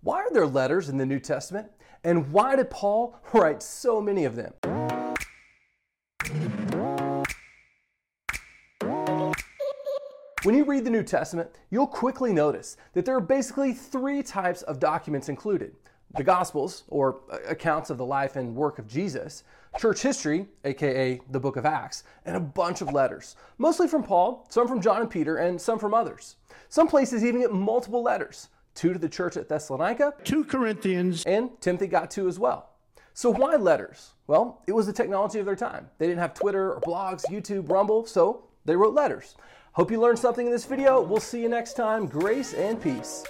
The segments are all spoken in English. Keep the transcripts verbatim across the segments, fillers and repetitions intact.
Why are there letters in the New Testament? And why did Paul write so many of them? When you read the New Testament, you'll quickly notice that there are basically three types of documents included. The Gospels, or accounts of the life and work of Jesus, church history, aka the book of Acts, and a bunch of letters, mostly from Paul, some from John and Peter, and some from others. Some places even get multiple letters, two to the church at Thessalonica, two Corinthians, and Timothy got two as well. So why letters? Well, it was the technology of their time. They didn't have Twitter or blogs, YouTube, Rumble, so they wrote letters. Hope you learned something in this video. We'll see you next time. Grace and peace.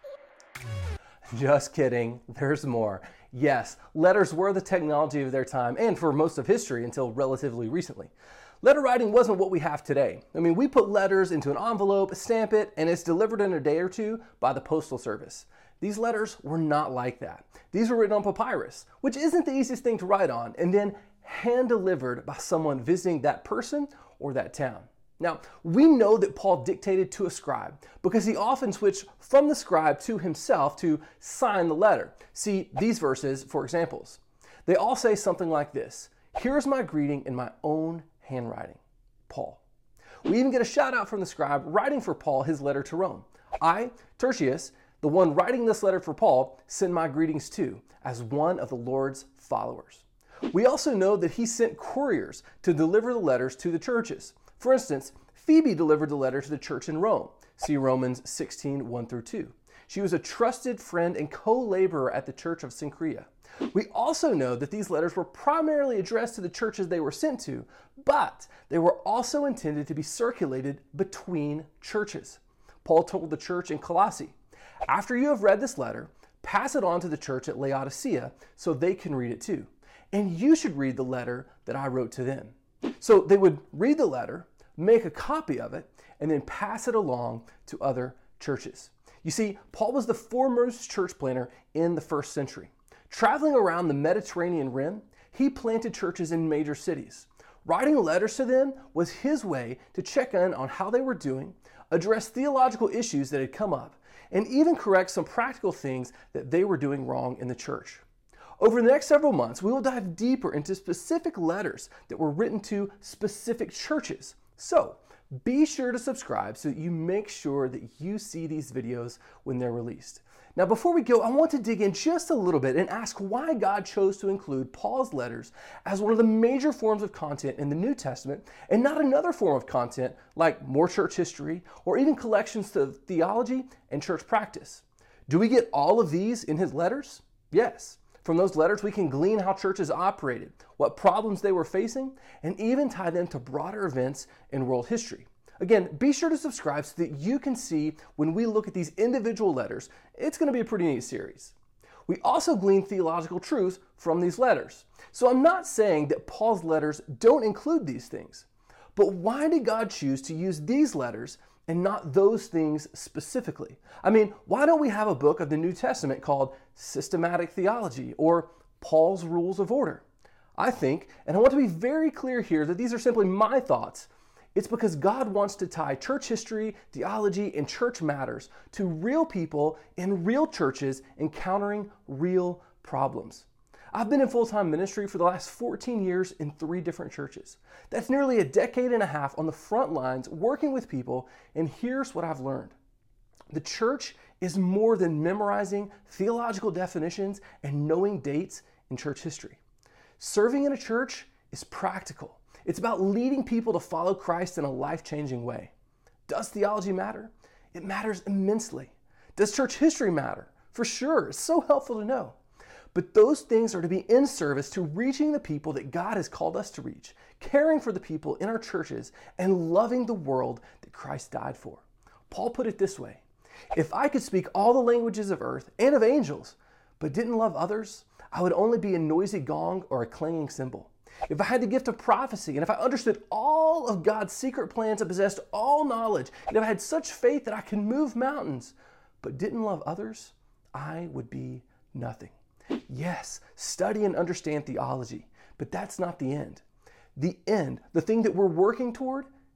Just kidding, there's more. Yes, letters were the technology of their time and for most of history until relatively recently. Letter writing wasn't what we have today. I mean, we put letters into an envelope, stamp it, and it's delivered in a day or two by the postal service. These letters were not like that. These were written on papyrus, which isn't the easiest thing to write on, and then hand-delivered by someone visiting that person or that town. Now, we know that Paul dictated to a scribe because he often switched from the scribe to himself to sign the letter. See these verses for examples. They all say something like this: "Here's my greeting in my own handwriting, Paul." We even get a shout out from the scribe writing for Paul his letter to Rome. "I, Tertius, the one writing this letter for Paul, send my greetings too, as one of the Lord's followers." We also know that he sent couriers to deliver the letters to the churches. For instance, Phoebe delivered the letter to the church in Rome. See Romans sixteen, one through two. She was a trusted friend and co-laborer at the church of Cenchrea. We also know that these letters were primarily addressed to the churches they were sent to, but they were also intended to be circulated between churches. Paul told the church in Colossae, "After you have read this letter, pass it on to the church at Laodicea so they can read it too. And you should read the letter that I wrote to them." So they would read the letter, make a copy of it, and then pass it along to other churches. You see, Paul was the foremost church planter in the first century. Traveling around the Mediterranean rim, he planted churches in major cities. Writing letters to them was his way to check in on how they were doing, address theological issues that had come up, and even correct some practical things that they were doing wrong in the church. Over the next several months, we will dive deeper into specific letters that were written to specific churches. So be sure to subscribe so that you make sure that you see these videos when they're released. Now, before we go, I want to dig in just a little bit and ask why God chose to include Paul's letters as one of the major forms of content in the New Testament and not another form of content like more church history or even collections of theology and church practice. Do we get all of these in his letters? Yes. From those letters, we can glean how churches operated, what problems they were facing, and even tie them to broader events in world history. Again, be sure to subscribe so that you can see when we look at these individual letters. It's going to be a pretty neat series. We also glean theological truths from these letters. So I'm not saying that Paul's letters don't include these things, but why did God choose to use these letters and not those things specifically? I mean, why don't we have a book of the New Testament called Systematic Theology or Paul's Rules of Order? I think, and I want to be very clear here that these are simply my thoughts, it's because God wants to tie church history, theology, and church matters to real people in real churches encountering real problems. I've been in full-time ministry for the last fourteen years in three different churches. That's nearly a decade and a half on the front lines working with people, and here's what I've learned. The church is more than memorizing theological definitions and knowing dates in church history. Serving in a church is practical. It's about leading people to follow Christ in a life-changing way. Does theology matter? It matters immensely. Does church history matter? For sure, it's so helpful to know. But those things are to be in service to reaching the people that God has called us to reach, caring for the people in our churches, and loving the world that Christ died for. Paul put it this way: if I could speak all the languages of earth and of angels, but didn't love others, I would only be a noisy gong or a clanging cymbal. If I had the gift of prophecy, and if I understood all of God's secret plans and possessed all knowledge, and if I had such faith that I could move mountains, but didn't love others, I would be nothing. Yes, study and understand theology, but that's not the end. The end, the thing that we're working toward,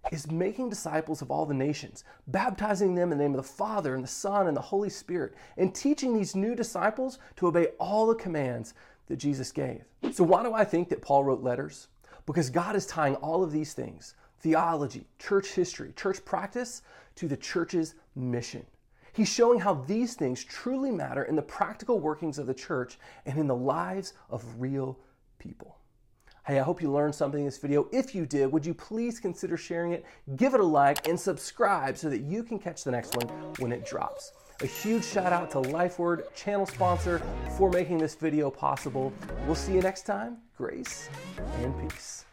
is making disciples of all the nations, baptizing them in the name of the Father and the Son and the Holy Spirit, and teaching these new disciples to obey all the commands that Jesus gave. So why do I think that Paul wrote letters? Because God is tying all of these things, theology, church history, church practice, to the church's mission. He's showing how these things truly matter in the practical workings of the church and in the lives of real people. Hey, I hope you learned something in this video. If you did, would you please consider sharing it, give it a like, and subscribe so that you can catch the next one when it drops. A huge shout out to LifeWord, channel sponsor, for making this video possible. We'll see you next time. Grace and peace.